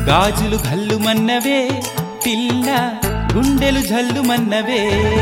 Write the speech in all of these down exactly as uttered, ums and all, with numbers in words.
గాజులు గల్లు మన్నవే పిల్ల గుండెలు జల్లు మన్నవే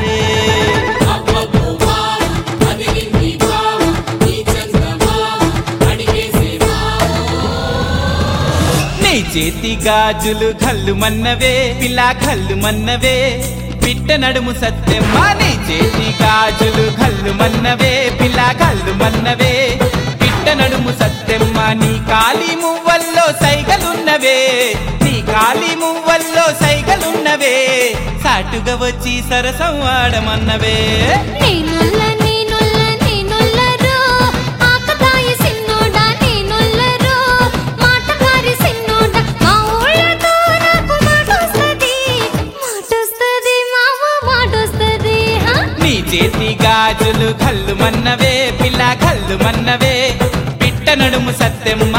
నీ చేతి గాజులు గల్లు మన్నవే పిల్ల గల్లు మన్నవే పిట్ట నడుము సత్యమ్మ నీ చేతి గాజులు గల్లు మన్నవే పిల్ల గల్లు మన్నవే పిట్ట నడుము సత్యమ్మ నీ కాలి మువ్వల్లో సైగలున్నవే నీ కాలి మువ్వల్లో సైగలున్నవే సాటుగా వచ్చి సరసం ఆడమన్నవే నీ చేతి గాజులు గల్లు మన్నవే పిల్ల గల్లు మన్నవే పిట్ట నడుము సత్యమ్మ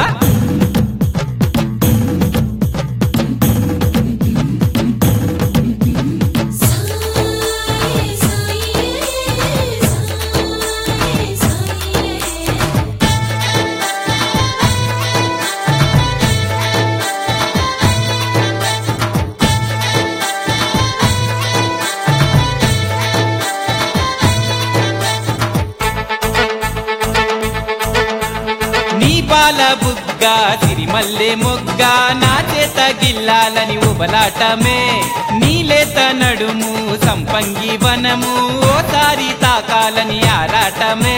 పాల బుగ్గ సిరిమల్లె మొగ్గ నా చేత గిల్లాలని ఉబలాటమే నీలేత నడుము సంపంగి వనము ఓసారి తాకాలని ఆరాటమే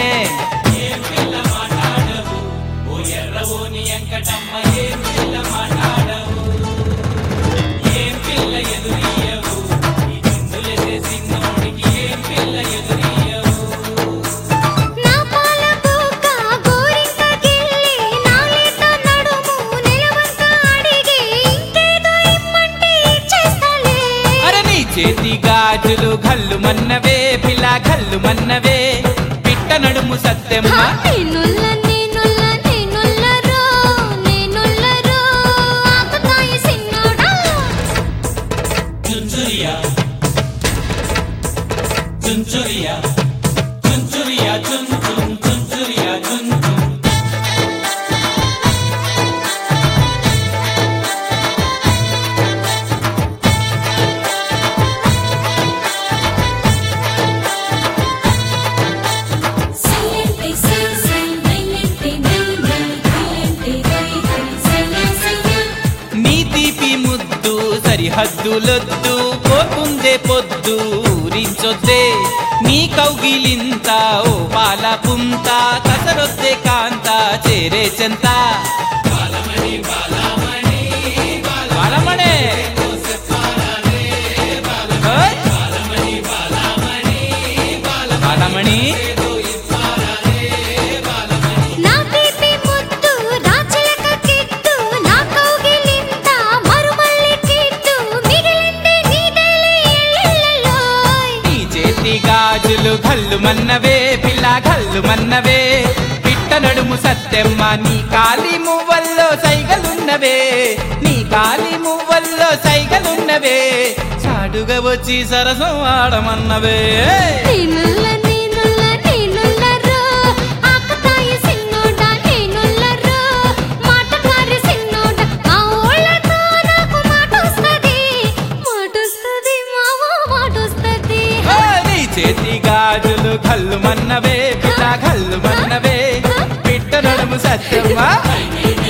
చేతి గాజులు గల్లు మన్నవే పిల్ల గల్లు మన్నవే పిట్ట నడుము సత్యమ్మ చుంచురియా చుంచురియా చుంచురియా చుంచుం చుంచురియా చుంచుం సరిహద్దులొద్దు పోతుందే పొద్దు ఊరించొద్దే నీ కౌగిలింత ఓ పాల పుంత కసరొద్దే కాంత చేరే చెంత బాలమణే బాలమణి గాజులు గల్లు మన్నవే పిల్ల గల్లు మన్నవే పిట్ట నడుము సత్యమ్మ నీ కాలి మువ్వల్లో సైగలున్నవే నీ కాలి మువ్వల్లో సైగలున్నవే చాడుగా వచ్చి సరసం ఆడమన్నవే చేతి గాజులు గల్లు మన్నవే పిల్ల గల్లు మన్నవే పిట్ట నడుము సత్యమ్మ